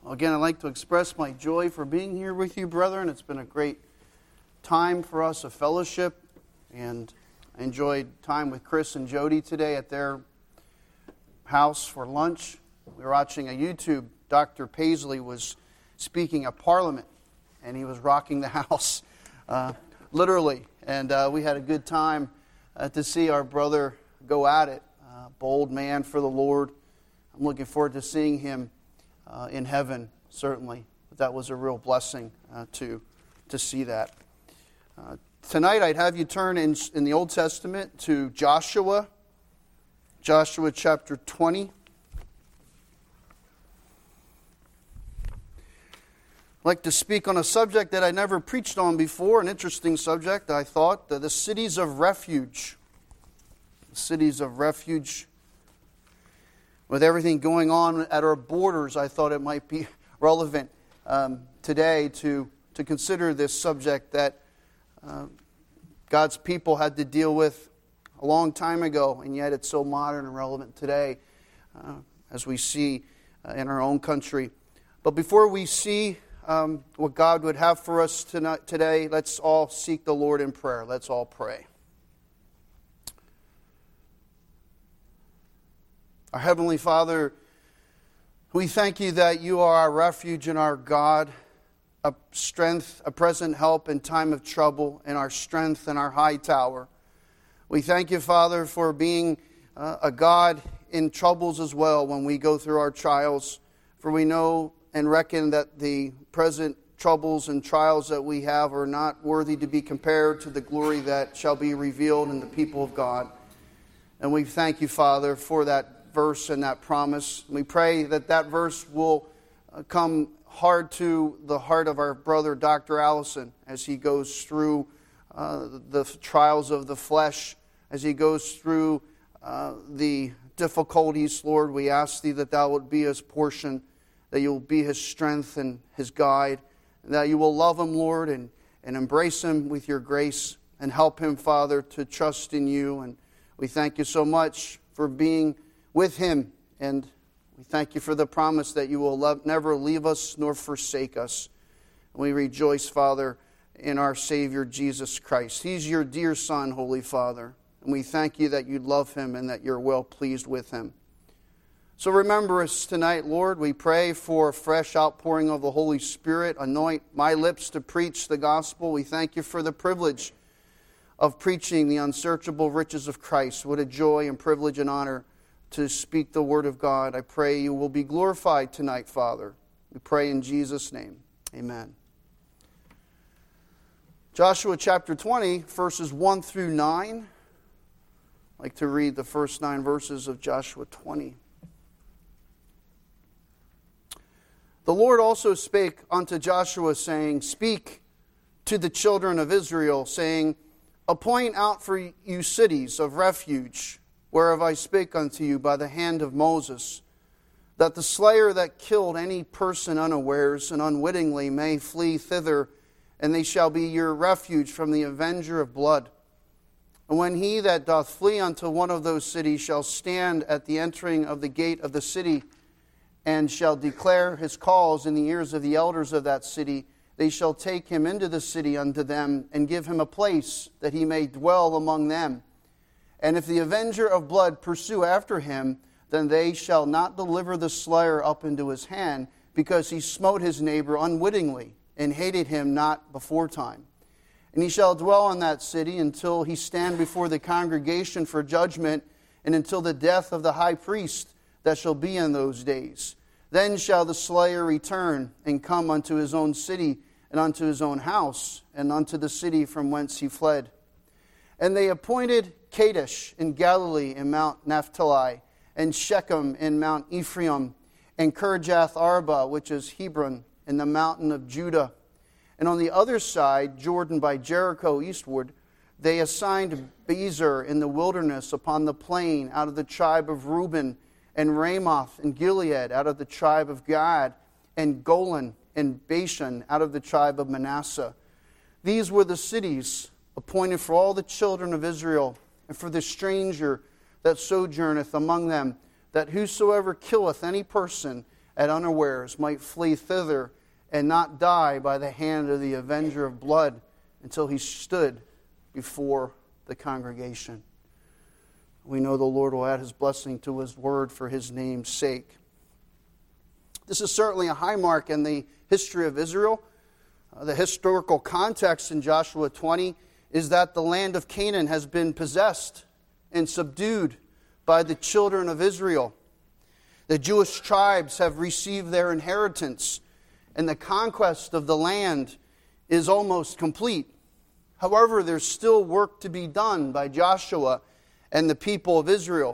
Again, I'd like to express my joy for being here with you, brethren. It's been a great time for us of fellowship, and I enjoyed time with Chris and Jody today at their house for lunch. We were watching a YouTube. Dr. Paisley was speaking at Parliament, and he was rocking the house, literally. And we had a good time to see our brother go at it. Bold man for the Lord. I'm looking forward to seeing him in heaven, certainly. But that was a real blessing to see that. Tonight I'd have you turn in the Old Testament to Joshua chapter 20. I'd like to speak on a subject that I never preached on before, an interesting subject, I thought, the cities of refuge. The cities of refuge. With everything going on at our borders, I thought it might be relevant today to consider this subject that God's people had to deal with a long time ago, and yet it's so modern and relevant today, as we see in our own country. But before we see what God would have for us today, let's all seek the Lord in prayer. Let's all pray. Our Heavenly Father, we thank you that you are our refuge and our God, a strength, a present help in time of trouble, and our strength and our high tower. We thank you, Father, for being a God in troubles as well when we go through our trials. For we know and reckon that the present troubles and trials that we have are not worthy to be compared to the glory that shall be revealed in the people of God. And we thank you, Father, for that verse and that promise. We pray that that verse will come hard to the heart of our brother Dr. Allison as he goes through the trials of the flesh, as he goes through the difficulties. Lord, we ask thee that thou would be his portion, that you will be his strength and his guide, and that you will love him, Lord, and embrace him with your grace and help him, Father, to trust in you. And we thank you so much for being with him, and we thank you for the promise that you will never leave us nor forsake us. And we rejoice, Father, in our Savior Jesus Christ. He's your dear Son, Holy Father, and we thank you that you love him and that you're well pleased with him. So remember us tonight, Lord. We pray for a fresh outpouring of the Holy Spirit. Anoint my lips to preach the gospel. We thank you for the privilege of preaching the unsearchable riches of Christ. What a joy and privilege and honor to speak the word of God. I pray you will be glorified tonight, Father. We pray in Jesus' name. Amen. Joshua chapter 20, verses 1 through 9. I'd like to read the first 9 verses of Joshua 20. The Lord also spake unto Joshua, saying, Speak to the children of Israel, saying, Appoint out for you cities of refuge, whereof I spake unto you by the hand of Moses, that the slayer that killed any person unawares and unwittingly may flee thither, and they shall be your refuge from the avenger of blood. And when he that doth flee unto one of those cities shall stand at the entering of the gate of the city, and shall declare his cause in the ears of the elders of that city, they shall take him into the city unto them, and give him a place that he may dwell among them. And if the avenger of blood pursue after him, then they shall not deliver the slayer up into his hand, because he smote his neighbor unwittingly, and hated him not beforetime. And he shall dwell in that city until he stand before the congregation for judgment, and until the death of the high priest that shall be in those days. Then shall the slayer return, and come unto his own city, and unto his own house, and unto the city from whence he fled. And they appointed Kadesh in Galilee in Mount Naphtali, and Shechem in Mount Ephraim, and Kirjath Arba, which is Hebron, in the mountain of Judah. And on the other side, Jordan by Jericho eastward, they assigned Bezer in the wilderness upon the plain out of the tribe of Reuben, and Ramoth and Gilead out of the tribe of Gad, and Golan and Bashan out of the tribe of Manasseh. These were the cities appointed for all the children of Israel, and for the stranger that sojourneth among them, that whosoever killeth any person, at unawares might flee thither and not die by the hand of the avenger of blood until he stood before the congregation. We know the Lord will add His blessing to His word for His name's sake. This is certainly a high mark in the history of Israel. The historical context in Joshua 20 is that the land of Canaan has been possessed and subdued by the children of Israel. The Jewish tribes have received their inheritance, and the conquest of the land is almost complete. However, there's still work to be done by Joshua and the people of Israel.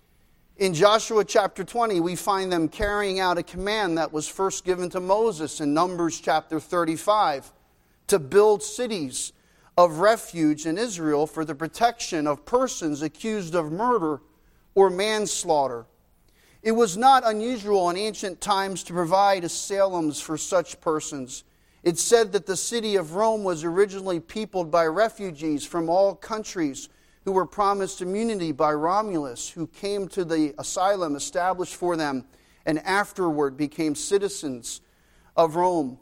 In Joshua chapter 20, we find them carrying out a command that was first given to Moses in Numbers chapter 35 to build cities of refuge in Israel for the protection of persons accused of murder or manslaughter. It was not unusual in ancient times to provide asylums for such persons. It's said that the city of Rome was originally peopled by refugees from all countries who were promised immunity by Romulus, who came to the asylum established for them and afterward became citizens of Rome.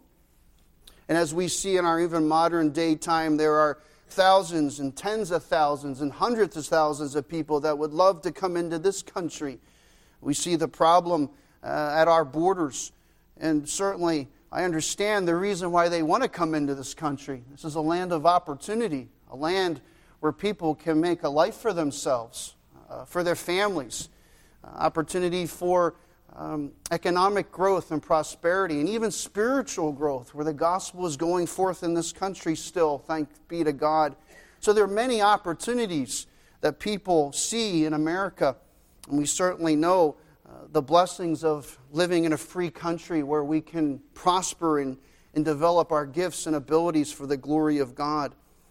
And as we see in our even modern day time, there are thousands and tens of thousands and hundreds of thousands of people that would love to come into this country. We see the problem at our borders, and certainly I understand the reason why they want to come into this country. This is a land of opportunity, a land where people can make a life for themselves, for their families, opportunity for economic growth and prosperity, and even spiritual growth, where the gospel is going forth in this country still, thanks be to God. So there are many opportunities that people see in America, and we certainly know the blessings of living in a free country where we can prosper and develop our gifts and abilities for the glory of God.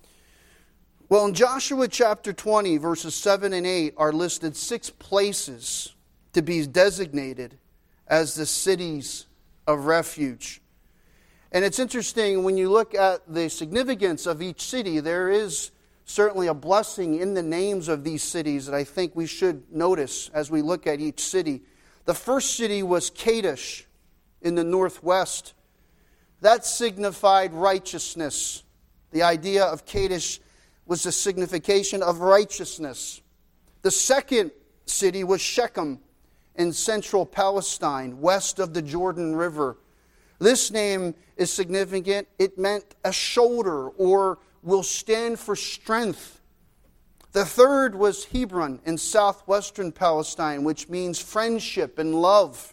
Well, in Joshua chapter 20, verses 7 and 8 are listed 6 places to be designated as the cities of refuge. And it's interesting when you look at the significance of each city, there is certainly a blessing in the names of these cities that I think we should notice as we look at each city. The first city was Kadesh in the northwest. That signified righteousness. The idea of Kadesh was the signification of righteousness. The second city was Shechem in central Palestine, west of the Jordan River. This name is significant. It meant a shoulder, or will stand for strength. The third was Hebron in southwestern Palestine, which means friendship and love.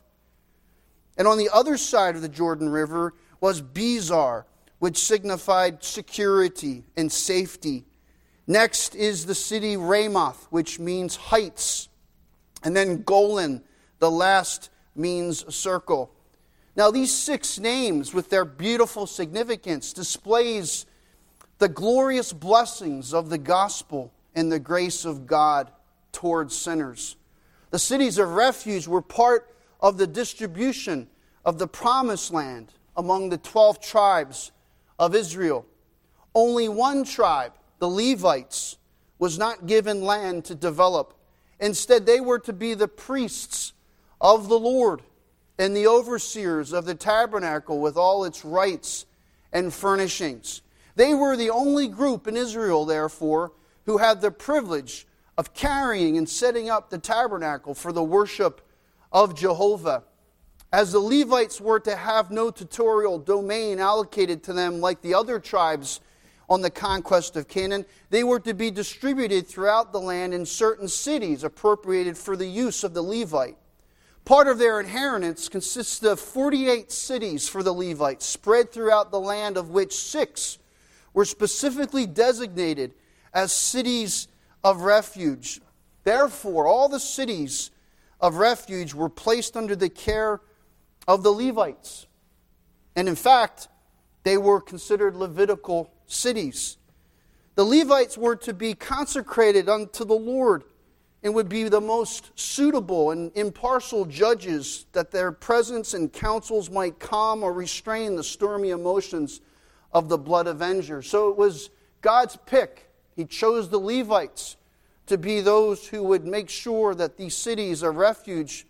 And on the other side of the Jordan River was Bezer, which signified security and safety. Next is the city Ramoth, which means heights. And then Golan, the last, means circle. Now these 6 names, with their beautiful significance, displays the glorious blessings of the gospel and the grace of God towards sinners. The cities of refuge were part of the distribution of the promised land among the 12 tribes of Israel. Only one tribe, the Levites, was not given land to develop. Instead, they were to be the priests of the Lord and the overseers of the tabernacle with all its rites and furnishings. They were the only group in Israel, therefore, who had the privilege of carrying and setting up the tabernacle for the worship of Jehovah. As the Levites were to have no territorial domain allocated to them like the other tribes on the conquest of Canaan, they were to be distributed throughout the land in certain cities appropriated for the use of the Levite. Part of their inheritance consisted of 48 cities for the Levites, spread throughout the land, of which 6 were specifically designated as cities of refuge. Therefore, all the cities of refuge were placed under the care of the Levites. And in fact, they were considered Levitical cities. The Levites were to be consecrated unto the Lord and would be the most suitable and impartial judges, that their presence and counsels might calm or restrain the stormy emotions of the blood avenger. So it was God's pick. He chose the Levites to be those who would make sure that these cities of refuge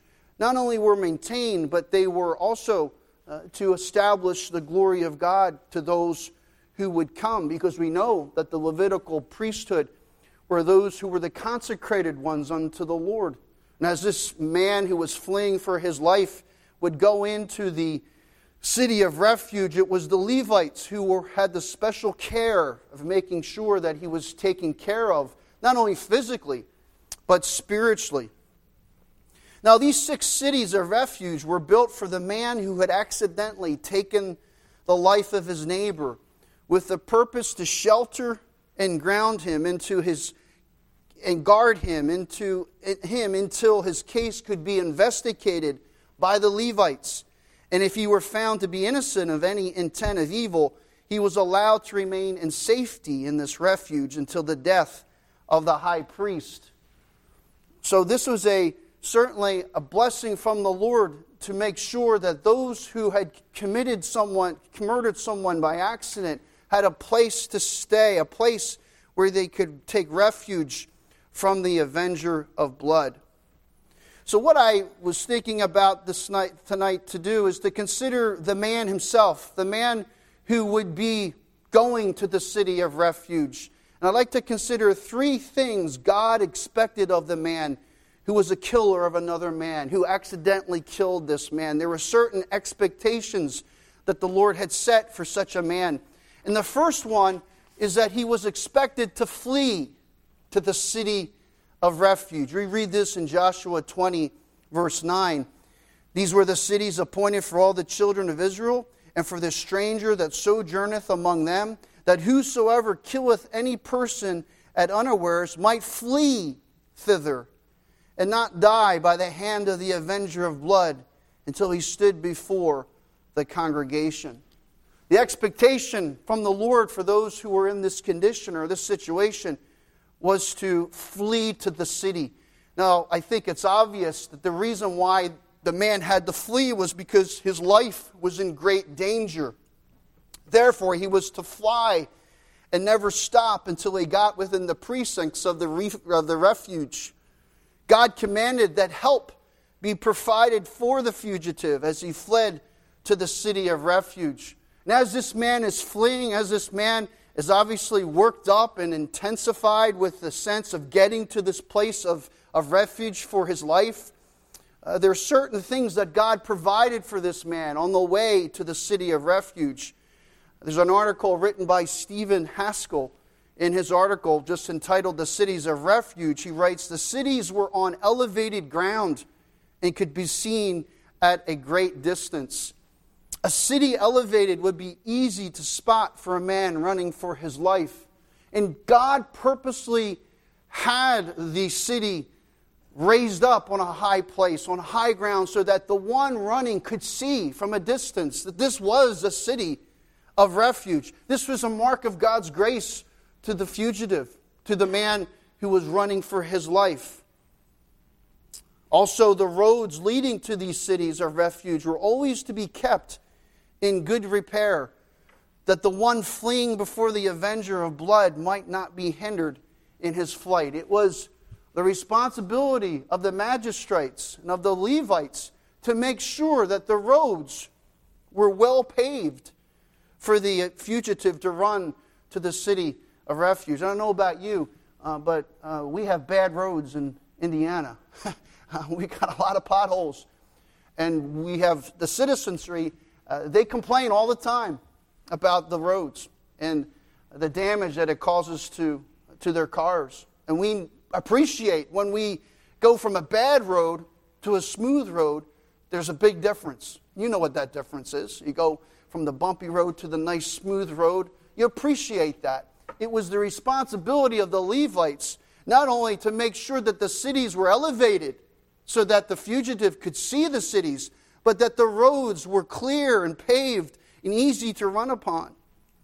not only were maintained, but they were also to establish the glory of God to those who would come, because we know that the Levitical priesthood were those who were the consecrated ones unto the Lord. And as this man who was fleeing for his life would go into the city of refuge, it was the Levites who had the special care of making sure that he was taken care of, not only physically, but spiritually. Now, these 6 cities of refuge were built for the man who had accidentally taken the life of his neighbor, with the purpose to shelter and ground him and guard him until his case could be investigated by the Levites. And if he were found to be innocent of any intent of evil, he was allowed to remain in safety in this refuge until the death of the high priest. So this was certainly a blessing from the Lord to make sure that those who had murdered someone by accident had a place to stay, a place where they could take refuge from the avenger of blood. So what I was thinking about tonight to do is to consider the man himself, the man who would be going to the city of refuge. And I'd like to consider 3 things God expected of the man who was a killer of another man, who accidentally killed this man. There were certain expectations that the Lord had set for such a man. And the first one is that he was expected to flee to the city of refuge. We read this in Joshua 20, verse 9. These were the cities appointed for all the children of Israel, and for the stranger that sojourneth among them, that whosoever killeth any person at unawares might flee thither, and not die by the hand of the avenger of blood until he stood before the congregation. The expectation from the Lord for those who were in this condition or this situation was to flee to the city. Now, I think it's obvious that the reason why the man had to flee was because his life was in great danger. Therefore, he was to fly and never stop until he got within the precincts of the refuge. God commanded that help be provided for the fugitive as he fled to the city of refuge. And as this man is fleeing, as this man is obviously worked up and intensified with the sense of getting to this place of refuge for his life, there are certain things that God provided for this man on the way to the city of refuge. There's an article written by Stephen Haskell. In his article, just entitled The Cities of Refuge, he writes, "The cities were on elevated ground and could be seen at a great distance. A city elevated would be easy to spot for a man running for his life. And God purposely had the city raised up on a high place, on high ground, so that the one running could see from a distance that this was a city of refuge. This was a mark of God's grace to the fugitive, to the man who was running for his life. Also, the roads leading to these cities of refuge were always to be kept in good repair, that the one fleeing before the avenger of blood might not be hindered in his flight. It was the responsibility of the magistrates and of the Levites to make sure that the roads were well paved for the fugitive to run to the city of refuge. I don't know about you, but we have bad roads in Indiana. We got a lot of potholes. And we have the citizenry, they complain all the time about the roads and the damage that it causes to their cars. And we appreciate when we go from a bad road to a smooth road, there's a big difference. You know what that difference is. You go from the bumpy road to the nice smooth road. You appreciate that. It was the responsibility of the Levites not only to make sure that the cities were elevated so that the fugitive could see the cities, but that the roads were clear and paved and easy to run upon.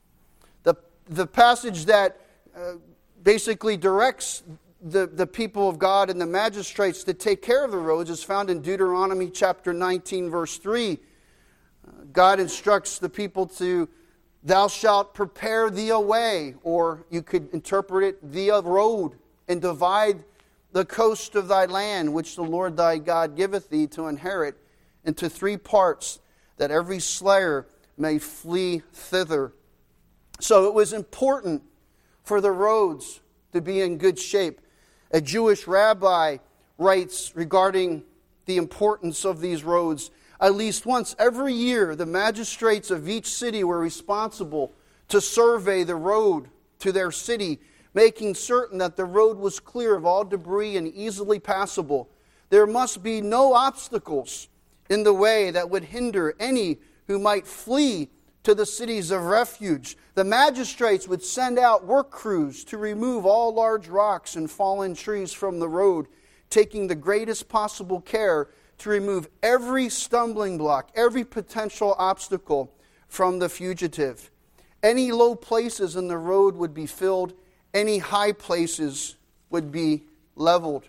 The passage that basically directs the people of God and the magistrates to take care of the roads is found in Deuteronomy chapter 19, verse 3. God instructs the people to, "Thou shalt prepare thee a way," or you could interpret it, "thee a road, and divide the coast of thy land, which the Lord thy God giveth thee to inherit, into 3 parts, that every slayer may flee thither. So it was important for the roads to be in good shape. A Jewish rabbi writes regarding the importance of these roads. At least once every year, the magistrates of each city were responsible to survey the road to their city, making certain that the road was clear of all debris and easily passable. There must be no obstacles in the way that would hinder any who might flee to the cities of refuge. The magistrates would send out work crews to remove all large rocks and fallen trees from the road, taking the greatest possible care to remove every stumbling block, every potential obstacle from the fugitive. Any low places in the road would be filled, any high places would be leveled.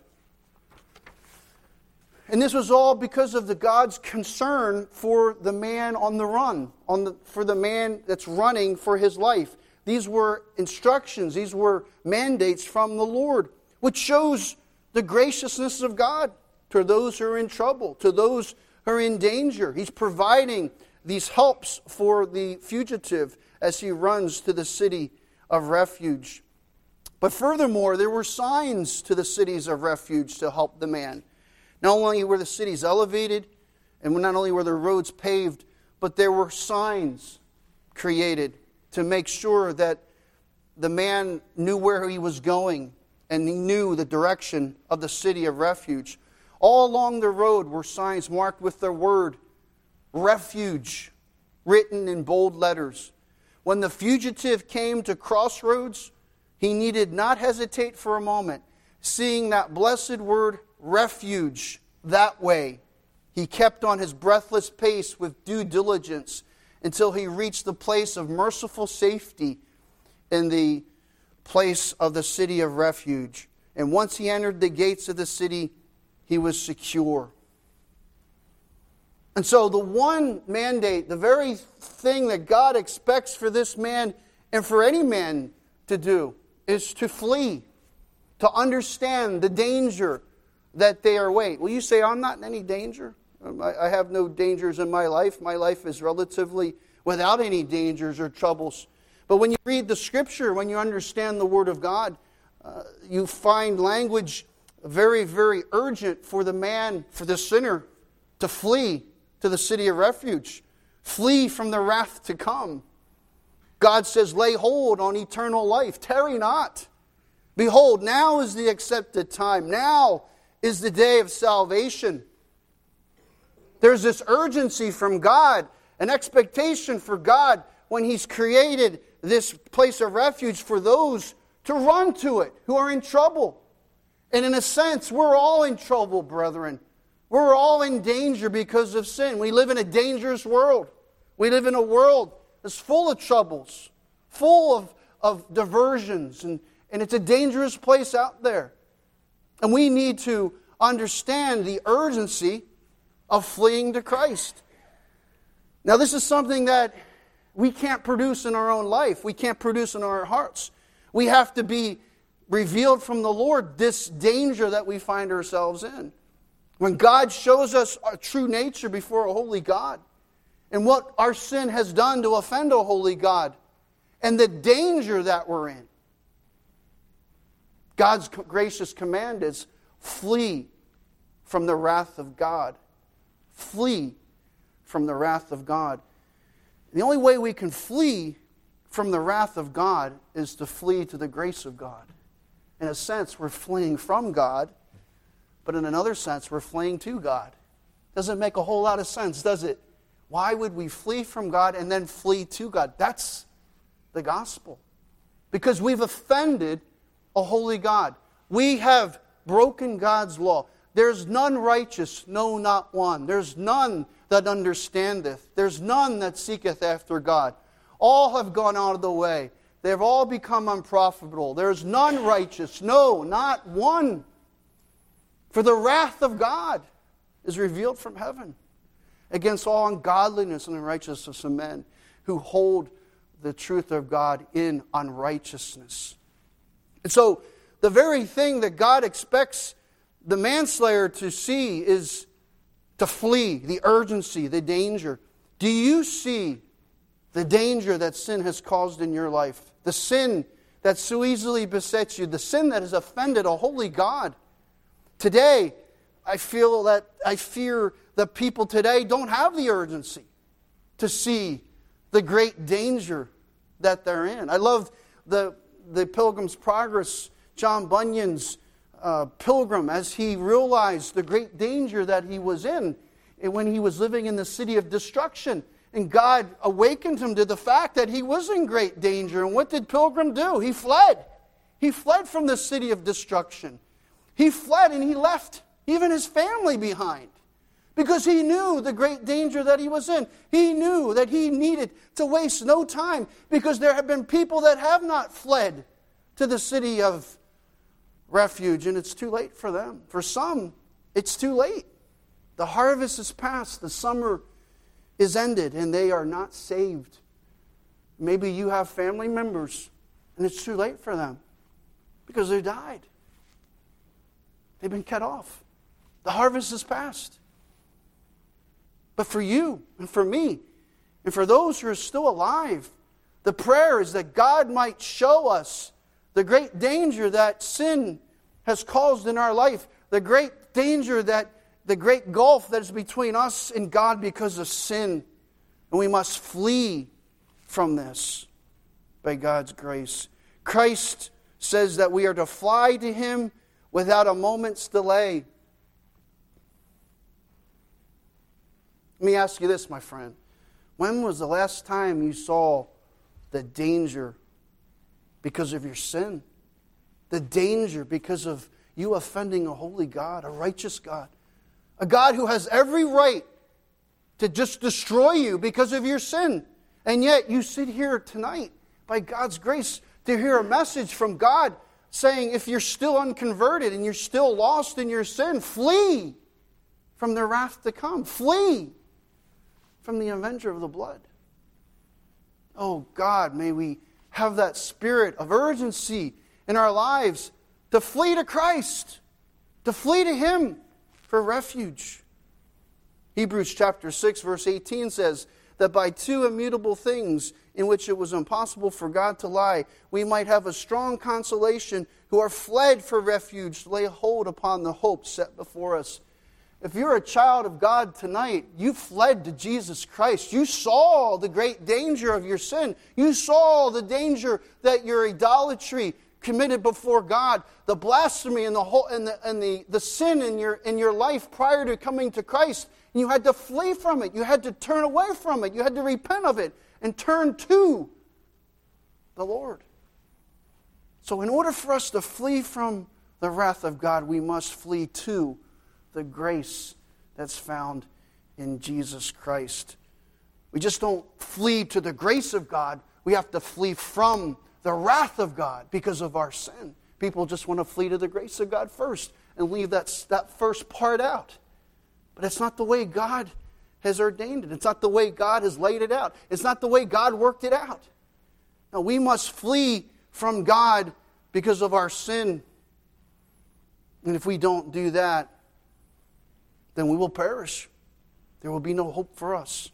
And this was all because of the God's concern for the man on the run, for the man that's running for his life. These were instructions, these were mandates from the Lord, which shows the graciousness of God to those who are in trouble, to those who are in danger. He's providing these helps for the fugitive as he runs to the city of refuge. But furthermore, there were signs to the cities of refuge to help the man. Not only were the cities elevated, and not only were the roads paved, but there were signs created to make sure that the man knew where he was going and he knew the direction of the city of refuge. All along the road were signs marked with the word refuge, written in bold letters. When the fugitive came to crossroads, he needed not hesitate for a moment. Seeing that blessed word refuge that way, he kept on his breathless pace with due diligence until he reached the place of merciful safety in the place of the city of refuge. And once he entered the gates of the city, he was secure. And so the one mandate, the very thing that God expects for this man and for any man to do, is to flee, to understand the danger that they are await. Well, you say, I'm not in any danger. I have no dangers in my life. My life is relatively without any dangers or troubles. But when you read the Scripture, when you understand the Word of God, you find language very, very urgent for the man, for the sinner, to flee to the city of refuge. Flee from the wrath to come. God says, lay hold on eternal life. Tarry not. Behold, now is the accepted time. Now is the day of salvation. There's this urgency from God, an expectation for God when He's created this place of refuge for those to run to it who are in trouble. And in a sense, we're all in trouble, brethren. We're all in danger because of sin. We live in a dangerous world. We live in a world that's full of troubles, full of diversions, and it's a dangerous place out there. And we need to understand the urgency of fleeing to Christ. Now, this is something that we can't produce in our own life. We can't produce in our hearts. We have to be revealed from the Lord this danger that we find ourselves in. When God shows us our true nature before a holy God, and what our sin has done to offend a holy God, and the danger that we're in, God's gracious command is flee from the wrath of God. Flee from the wrath of God. The only way we can flee from the wrath of God is to flee to the grace of God. In a sense, we're fleeing from God, but in another sense, we're fleeing to God. Doesn't make a whole lot of sense, does it? Why would we flee from God and then flee to God? That's the gospel. Because we've offended a holy God. We have broken God's law. There's none righteous, no, not one. There's none that understandeth. There's none that seeketh after God. All have gone out of the way. They have all become unprofitable. There's none righteous, no, not one. For the wrath of God is revealed from heaven against all ungodliness and unrighteousness of men who hold the truth of God in unrighteousness. And so the very thing that God expects the manslayer to see is to flee, the urgency, the danger. Do you see the danger that sin has caused in your life? The sin that so easily besets you, the sin that has offended a holy God. Today, I fear that people today don't have the urgency to see the great danger that they're in. I love the Pilgrim's Progress, John Bunyan's pilgrim, as he realized the great danger that he was in when he was living in the city of destruction. And God awakened him to the fact that he was in great danger. And what did Pilgrim do? He fled. He fled from the city of destruction. He fled and he left even his family behind, because he knew the great danger that he was in. He knew that he needed to waste no time, because there have been people that have not fled to the city of refuge, and it's too late for them. For some, it's too late. The harvest is past, the summer is ended, and they are not saved. Maybe you have family members, and it's too late for them because they died. They've been cut off. The harvest is past. But for you and for me and for those who are still alive, the prayer is that God might show us the great danger that sin has caused in our life, the great danger, that the great gulf that is between us and God because of sin. And we must flee from this by God's grace. Christ says that we are to fly to Him without a moment's delay. Let me ask you this, my friend. When was the last time you saw the danger because of your sin? The danger because of you offending a holy God, a righteous God. A God who has every right to just destroy you because of your sin. And yet you sit here tonight, by God's grace, to hear a message from God saying, if you're still unconverted and you're still lost in your sin, flee from the wrath to come. Flee from the avenger of the blood. Oh God, may we have that spirit of urgency in our lives to flee to Christ, to flee to Him for refuge. Hebrews chapter 6 verse 18 says that by two immutable things in which it was impossible for God to lie, we might have a strong consolation who are fled for refuge, lay hold upon the hope set before us. If you're a child of God tonight, you fled to Jesus Christ. You saw the great danger of your sin. You saw the danger that your idolatry committed before God, the blasphemy and the sin in your life prior to coming to Christ. And you had to flee from it. You had to turn away from it. You had to repent of it and turn to the Lord. So in order for us to flee from the wrath of God, we must flee to the grace that's found in Jesus Christ. We just don't flee to the grace of God. We have to flee from the wrath of God because of our sin. People just want to flee to the grace of God first and leave that first part out. But it's not the way God has ordained it. It's not the way God has laid it out. It's not the way God worked it out. No, we must flee from God because of our sin. And if we don't do that, then we will perish. There will be no hope for us.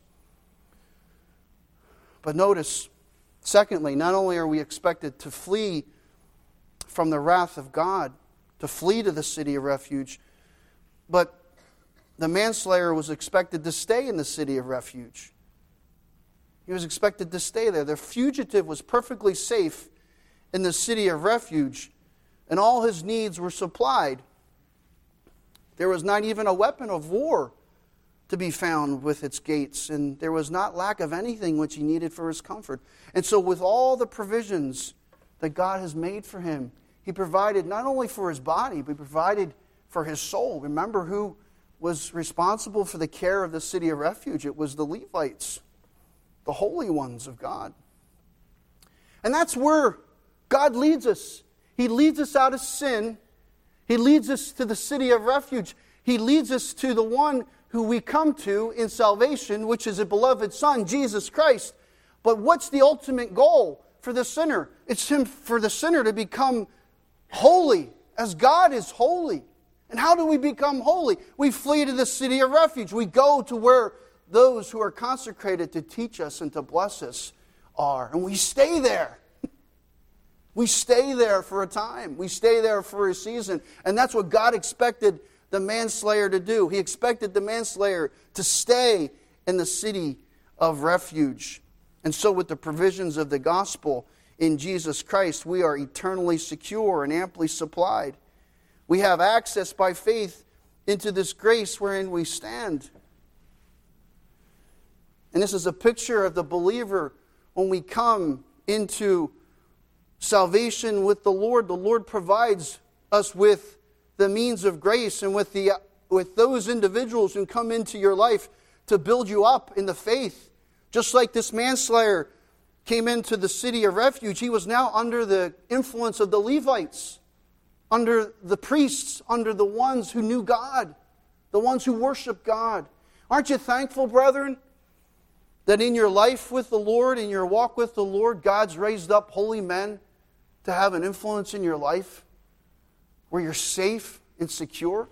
But notice, secondly, not only are we expected to flee from the wrath of God, to flee to the city of refuge, but the manslayer was expected to stay in the city of refuge. He was expected to stay there. The fugitive was perfectly safe in the city of refuge, and all his needs were supplied. There was not even a weapon of war to be found with its gates, and there was not lack of anything which he needed for his comfort. And so with all the provisions that God has made for him, He provided not only for his body, but He provided for his soul. Remember who was responsible for the care of the city of refuge? It was the Levites, the holy ones of God. And that's where God leads us. He leads us out of sin. He leads us to the city of refuge. He leads us to the one who we come to in salvation, which is a beloved Son, Jesus Christ. But what's the ultimate goal for the sinner? It's for the sinner to become holy as God is holy. And how do we become holy? We flee to the city of refuge. We go to where those who are consecrated to teach us and to bless us are. And we stay there. We stay there for a time. We stay there for a season. And that's what God expected the manslayer to do. He expected the manslayer to stay in the city of refuge. And so with the provisions of the gospel in Jesus Christ, we are eternally secure and amply supplied. We have access by faith into this grace wherein we stand. And this is a picture of the believer when we come into salvation with the Lord provides us with the means of grace and with those individuals who come into your life to build you up in the faith. Just like this manslayer came into the city of refuge, he was now under the influence of the Levites, under the priests, under the ones who knew God, the ones who worship God. Aren't you thankful, brethren, that in your life with the Lord, in your walk with the Lord, God's raised up holy men to have an influence in your life where you're safe and secure?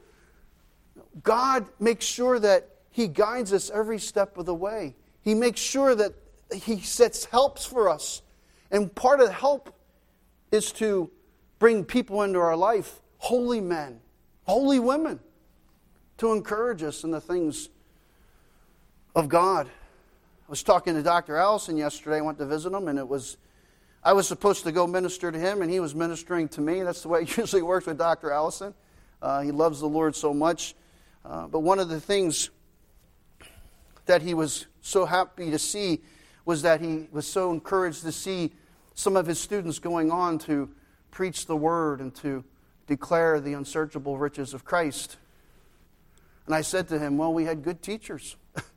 God makes sure that He guides us every step of the way. He makes sure that He sets helps for us. And part of the help is to bring people into our life, holy men, holy women, to encourage us in the things of God. I was talking to Dr. Allison yesterday. I went to visit him, and I was supposed to go minister to him, and he was ministering to me. That's the way it usually works with Dr. Allison. He loves the Lord so much. But one of the things that he was so happy to see was that he was so encouraged to see some of his students going on to preach the Word and to declare the unsearchable riches of Christ. And I said to him, well, we had good teachers.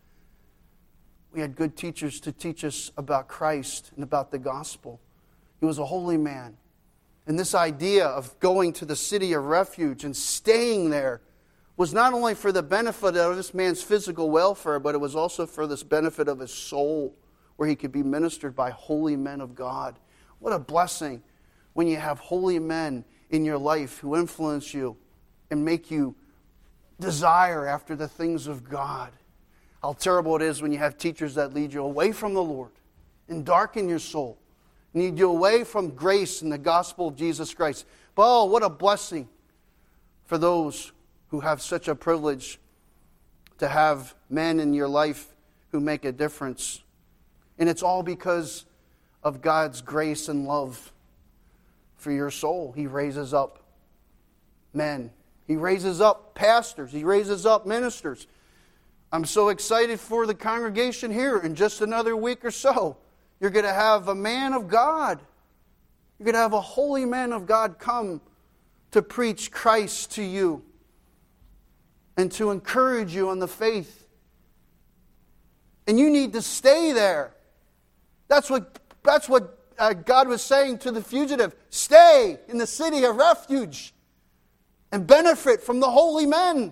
We had good teachers to teach us about Christ and about the gospel. He was a holy man. And this idea of going to the city of refuge and staying there was not only for the benefit of this man's physical welfare, but it was also for this benefit of his soul, where he could be ministered by holy men of God. What a blessing when you have holy men in your life who influence you and make you desire after the things of God. How terrible it is when you have teachers that lead you away from the Lord and darken your soul, lead you away from grace and the gospel of Jesus Christ. But oh, what a blessing for those who have such a privilege to have men in your life who make a difference. And it's all because of God's grace and love for your soul. He raises up men. He raises up pastors. He raises up ministers. I'm so excited for the congregation here. In just another week or so, you're going to have a man of God. You're going to have a holy man of God come to preach Christ to you and to encourage you in the faith. And you need to stay there. That's what God was saying to the fugitive. Stay in the city of refuge and benefit from the holy men.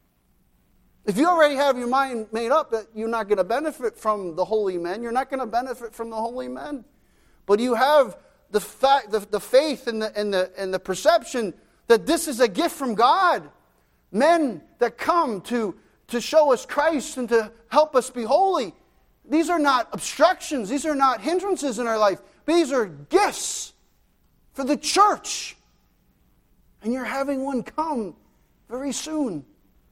If you already have your mind made up that you're not going to benefit from the holy men, you're not going to benefit from the holy men. But you have the faith and the perception that this is a gift from God. Men that come to show us Christ and to help us be holy. These are not obstructions. These are not hindrances in our life. These are gifts for the church. And you're having one come very soon.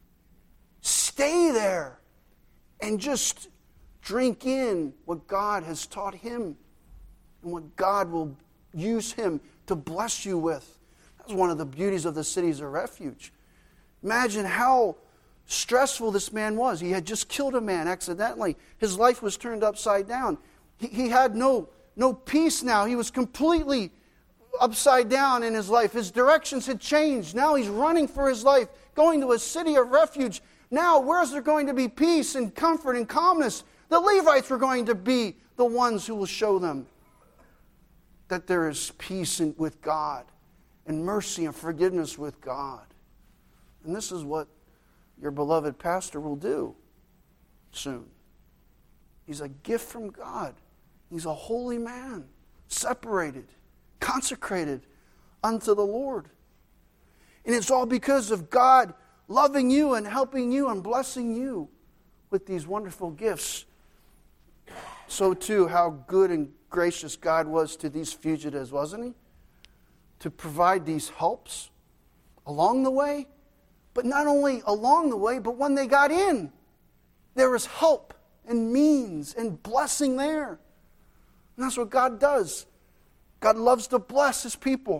Stay there and just drink in what God has taught him and what God will use him to bless you with. That's one of the beauties of the cities of refuge. Imagine how stressful this man was. He had just killed a man accidentally. His life was turned upside down. He had no peace now. He was completely upside down in his life. His directions had changed. Now he's running for his life, going to a city of refuge. Now, where's there going to be peace and comfort and calmness? The Levites were going to be the ones who will show them that there is peace with God and mercy and forgiveness with God. And this is what your beloved pastor will do soon. He's a gift from God. He's a holy man, separated, consecrated unto the Lord. And it's all because of God loving you and helping you and blessing you with these wonderful gifts. So too, how good and gracious God was to these fugitives, wasn't He? To provide these helps along the way. But not only along the way, but when they got in, there was help and means and blessing there. And that's what God does. God loves to bless His people.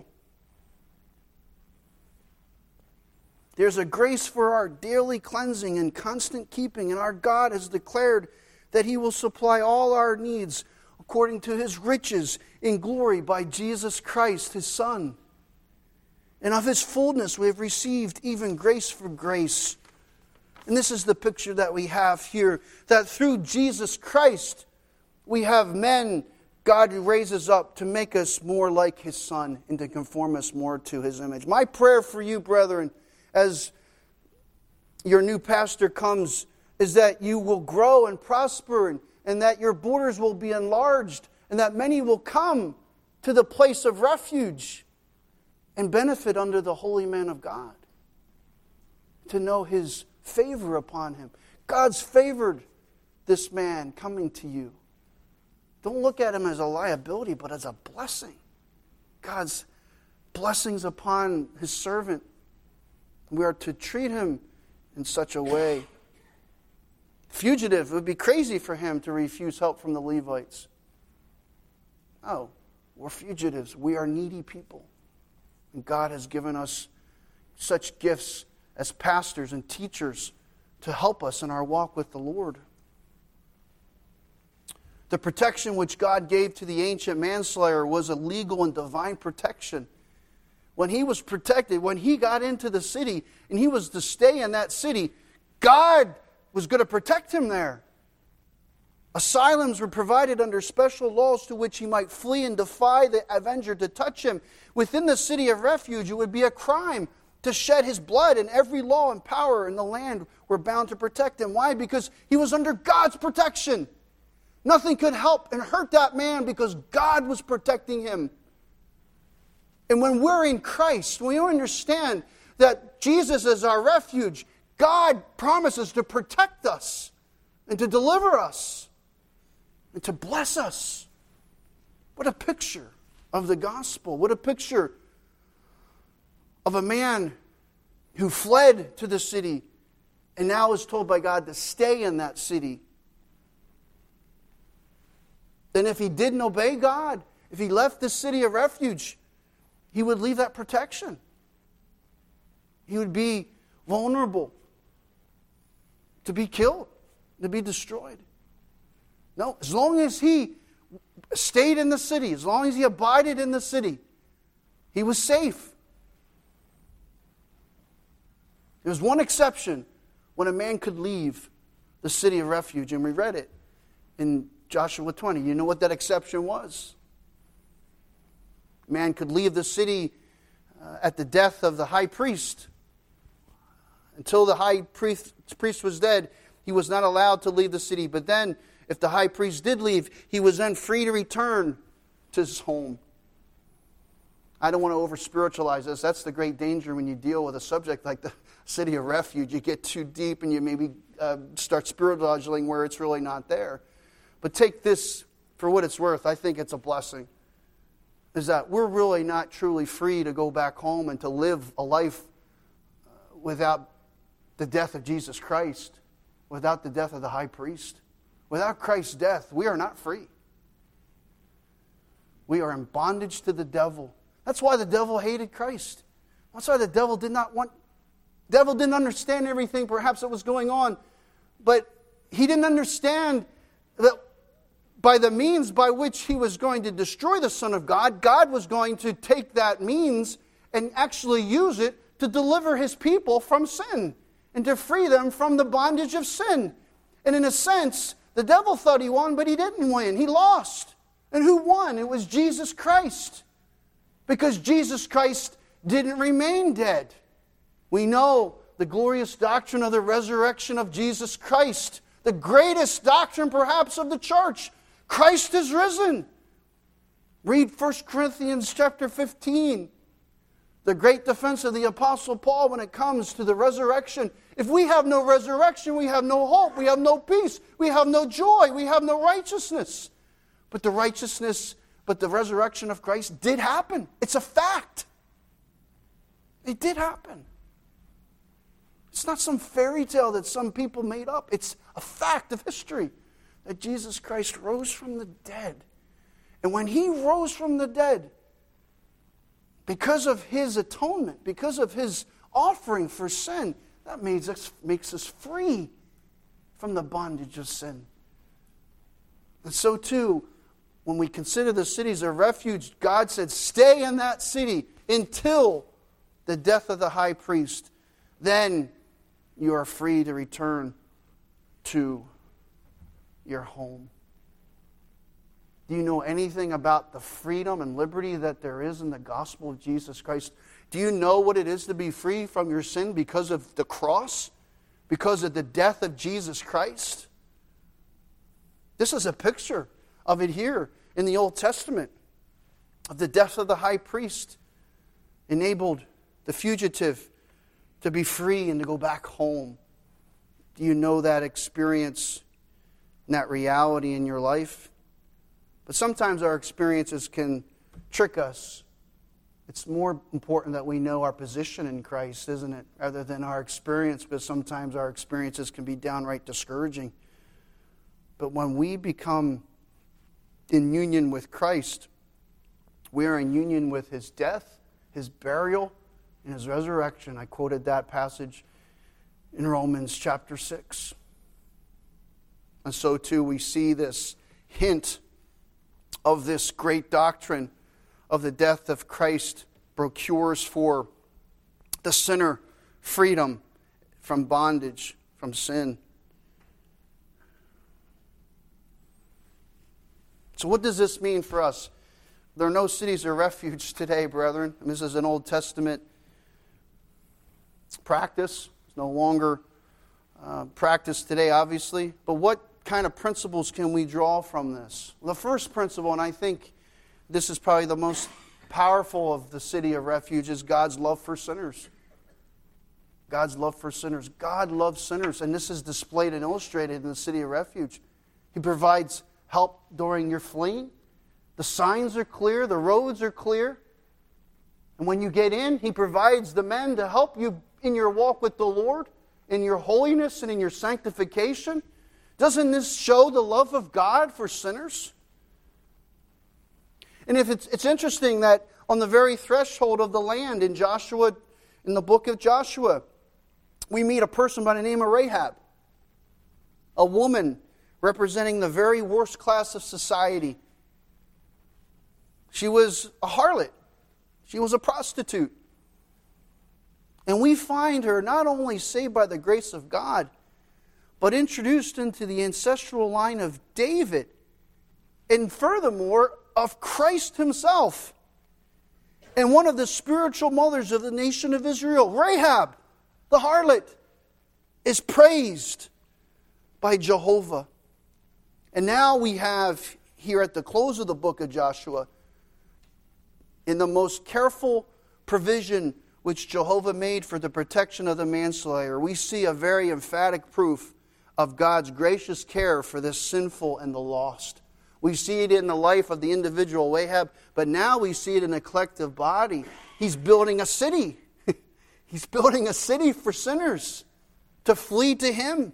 There's a grace for our daily cleansing and constant keeping, and our God has declared that He will supply all our needs according to His riches in glory by Jesus Christ, His Son. And of His fullness we have received even grace for grace. And this is the picture that we have here, that through Jesus Christ we have men God raises up to make us more like His Son and to conform us more to His image. My prayer for you, brethren, as your new pastor comes, is that you will grow and prosper and that your borders will be enlarged and that many will come to the place of refuge and benefit under the holy man of God, to know His favor upon him. God's favored this man coming to you. Don't look at him as a liability, but as a blessing. God's blessings upon His servant. We are to treat him in such a way. Fugitive, it would be crazy for him to refuse help from the Levites. No, we're fugitives. We are needy people. And God has given us such gifts as pastors and teachers to help us in our walk with the Lord. The protection which God gave to the ancient manslayer was a legal and divine protection. When he was protected, when he got into the city and he was to stay in that city, God was going to protect him there. Asylums were provided under special laws to which he might flee and defy the avenger to touch him. Within the city of refuge, it would be a crime to shed his blood, and every law and power in the land were bound to protect him. Why? Because he was under God's protection. Nothing could help and hurt that man because God was protecting him. And when we're in Christ, we understand that Jesus is our refuge. God promises to protect us and to deliver us and to bless us. What a picture of the gospel. What a picture of a man who fled to the city and now is told by God to stay in that city. Then if he didn't obey God, if he left the city of refuge, he would leave that protection. He would be vulnerable to be killed, to be destroyed. No, as long as he stayed in the city, as long as he abided in the city, he was safe. There was one exception when a man could leave the city of refuge, and we read it in Joshua 20. You know what that exception was? Man could leave the city at the death of the high priest. Until the high priest was dead, he was not allowed to leave the city. But then, if the high priest did leave, he was then free to return to his home. I don't want to over-spiritualize this. That's the great danger when you deal with a subject like the city of refuge. You get too deep and you maybe start spiritualizing where it's really not there. But take this for what it's worth. I think it's a blessing. Is that we're really not truly free to go back home and to live a life without the death of Jesus Christ, without the death of the high priest. Without Christ's death, we are not free. We are in bondage to the devil. That's why the devil hated Christ. That's why the devil didn't understand everything perhaps that was going on. But he didn't understand that by the means by which he was going to destroy the Son of God, God was going to take that means and actually use it to deliver his people from sin and to free them from the bondage of sin. And in a sense, the devil thought he won, but he didn't win. He lost. And who won? It was Jesus Christ. Because Jesus Christ didn't remain dead. We know the glorious doctrine of the resurrection of Jesus Christ, the greatest doctrine perhaps of the church. Christ is risen. Read 1 Corinthians chapter 15. The great defense of the Apostle Paul when it comes to the resurrection. If we have no resurrection, we have no hope, we have no peace, we have no joy, we have no righteousness. But the resurrection of Christ did happen. It's a fact. It did happen. It's not some fairy tale that some people made up. It's a fact of history that Jesus Christ rose from the dead. And when He rose from the dead, because of His atonement, because of His offering for sin, that makes us free from the bondage of sin. And so too, when we consider the cities of refuge, God said, stay in that city until the death of the high priest. Then you are free to return to your home. Do you know anything about the freedom and liberty that there is in the gospel of Jesus Christ? Do you know what it is to be free from your sin because of the cross? Because of the death of Jesus Christ? This is a picture of it here in the Old Testament. Of the death of the high priest enabled the fugitive to be free and to go back home. Do you know that experience and that reality in your life? But sometimes our experiences can trick us. It's more important that we know our position in Christ, isn't it? Rather than our experience, because sometimes our experiences can be downright discouraging. But when we become in union with Christ, we are in union with His death, His burial, and His resurrection. I quoted that passage in Romans chapter 6. And so too we see this hint of this great doctrine of the death of Christ procures for the sinner freedom from bondage, from sin. So what does this mean for us? There are no cities of refuge today, brethren. And this is an Old Testament practice. It's no longer practiced today, obviously. But what kind of principles can we draw from this? Well, the first principle, and I think this is probably the most powerful of the city of refuge, is God's love for sinners. God's love for sinners. God loves sinners, and this is displayed and illustrated in the city of refuge. He provides help during your fleeing. The signs are clear, the roads are clear. And when you get in, He provides the men to help you in your walk with the Lord, in your holiness and in your sanctification. Doesn't this show the love of God for sinners? And if it's interesting that on the very threshold of the land in Joshua, in the book of Joshua, we meet a person by the name of Rahab, a woman representing the very worst class of society. She was a harlot. She was a prostitute. And we find her not only saved by the grace of God, but introduced into the ancestral line of David, and furthermore, of Christ Himself. And one of the spiritual mothers of the nation of Israel, Rahab, the harlot, is praised by Jehovah. And now we have here at the close of the book of Joshua, in the most careful provision which Jehovah made for the protection of the manslayer, we see a very emphatic proof of God's gracious care for the sinful and the lost. We see it in the life of the individual Rahab, but now we see it in a collective body. He's building a city. He's building a city for sinners to flee to Him.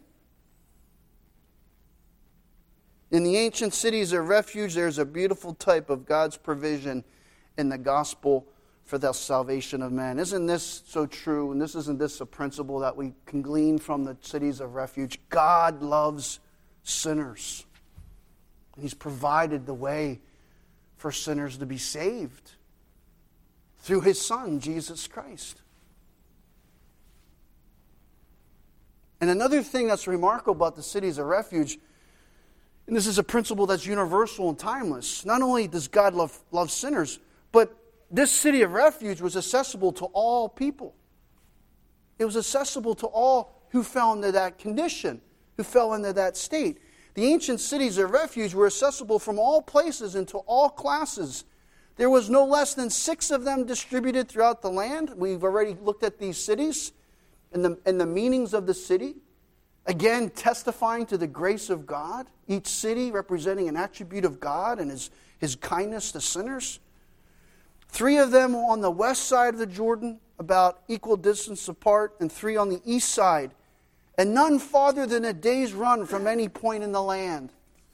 In the ancient cities of refuge, there's a beautiful type of God's provision in the gospel for the salvation of man. Isn't this so true? And isn't this a principle that we can glean from the cities of refuge? God loves sinners. He's provided the way for sinners to be saved through His Son, Jesus Christ. And another thing that's remarkable about the cities of refuge, and this is a principle that's universal and timeless, not only does God love sinners, but this city of refuge was accessible to all people. It was accessible to all who fell into that condition, who fell into that state. The ancient cities of refuge were accessible from all places and to all classes. There was no less than 6 of them distributed throughout the land. We've already looked at these cities and the meanings of the city. Again, testifying to the grace of God. Each city representing an attribute of God and His kindness to sinners. 3 of them on the west side of the Jordan, about equal distance apart, and 3 on the east side, and none farther than a day's run from any point in the land.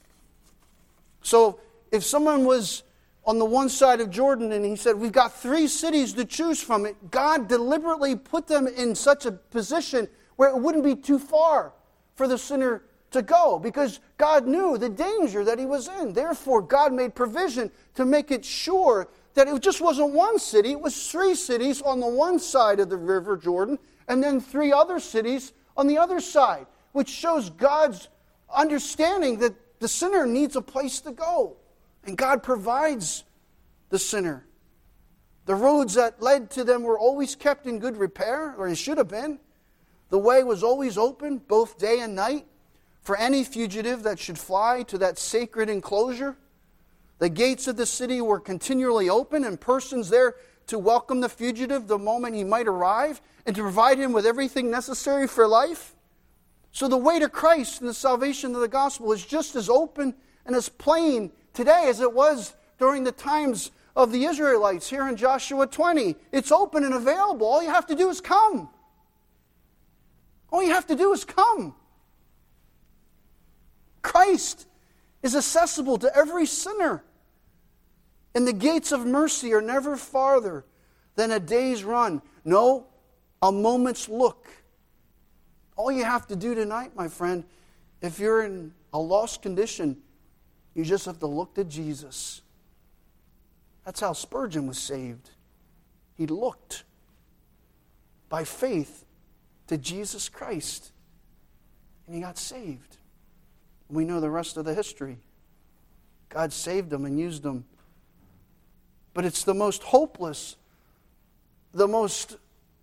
So, if someone was on the one side of Jordan and he said, we've got 3 cities to choose from, God deliberately put them in such a position where it wouldn't be too far for the sinner to go, because God knew the danger that he was in. Therefore, God made provision to make it sure that it just wasn't one city, it was 3 cities on the one side of the river Jordan, and then 3 other cities on the other side, which shows God's understanding that the sinner needs a place to go. And God provides the sinner. The roads that led to them were always kept in good repair, or they should have been. The way was always open, both day and night, for any fugitive that should fly to that sacred enclosure. The gates of the city were continually open, and persons there to welcome the fugitive the moment he might arrive, and to provide him with everything necessary for life. So the way to Christ and the salvation of the gospel is just as open and as plain today as it was during the times of the Israelites here in Joshua 20. It's open and available. All you have to do is come. All you have to do is come. Christ is accessible to every sinner. And the gates of mercy are never farther than a day's run. No, a moment's look. All you have to do tonight, my friend, if you're in a lost condition, you just have to look to Jesus. That's how Spurgeon was saved. He looked by faith to Jesus Christ, and he got saved. We know the rest of the history. God saved him and used him. But it's the most hopeless, the most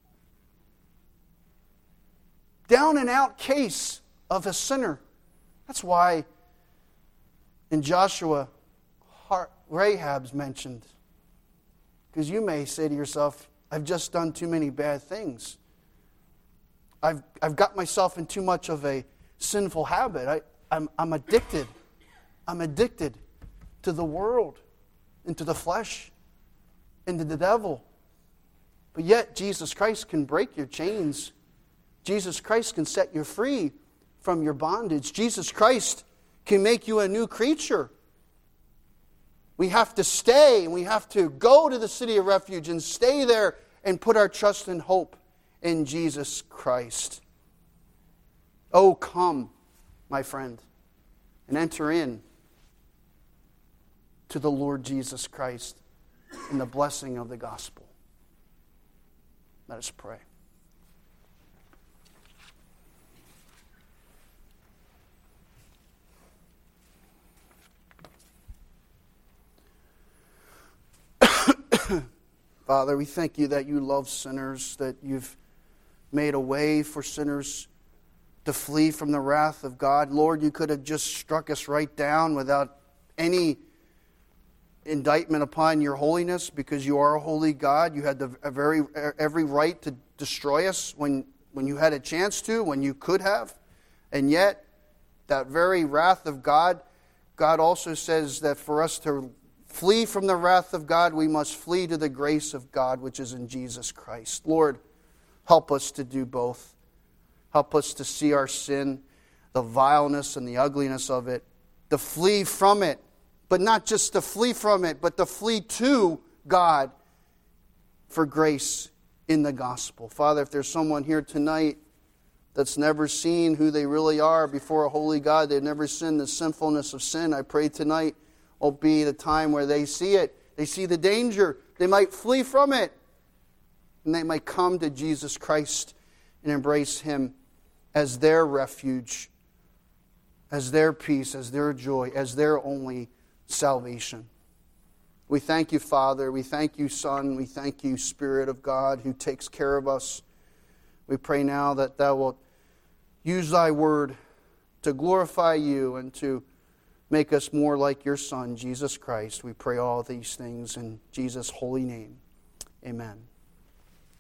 down and out case of a sinner. That's why in Joshua, Rahab's mentioned. Because you may say to yourself, I've just done too many bad things. I've got myself in too much of a sinful habit. I'm addicted. I'm addicted to the world and to the flesh and to the devil. But yet Jesus Christ can break your chains. Jesus Christ can set you free from your bondage. Jesus Christ can make you a new creature. We have to stay, and we have to go to the city of refuge and stay there and put our trust and hope in Jesus Christ. Oh, come, my friend, and enter in to the Lord Jesus Christ in the blessing of the gospel. Let us pray. Father, we thank you that you love sinners, that you've made a way for sinners to flee from the wrath of God. Lord, you could have just struck us right down without any indictment upon your holiness, because you are a holy God. You had every right to destroy us when you had a chance to, when you could have. And yet, that very wrath of God, God also says that for us to flee from the wrath of God, we must flee to the grace of God, which is in Jesus Christ. Lord, help us to do both. Help us to see our sin, the vileness and the ugliness of it, to flee from it, but not just to flee from it, but to flee to God for grace in the gospel. Father, if there's someone here tonight that's never seen who they really are before a holy God, they've never seen the sinfulness of sin, I pray tonight will be the time where they see it. They see the danger. They might flee from it. And they might come to Jesus Christ and embrace Him as their refuge, as their peace, as their joy, as their only salvation. We thank you, Father. We thank you, Son. We thank you, Spirit of God, who takes care of us. We pray now that thou wilt use thy word to glorify you and to Make us more like your Son, Jesus Christ. We pray all these things in Jesus' holy name. Amen.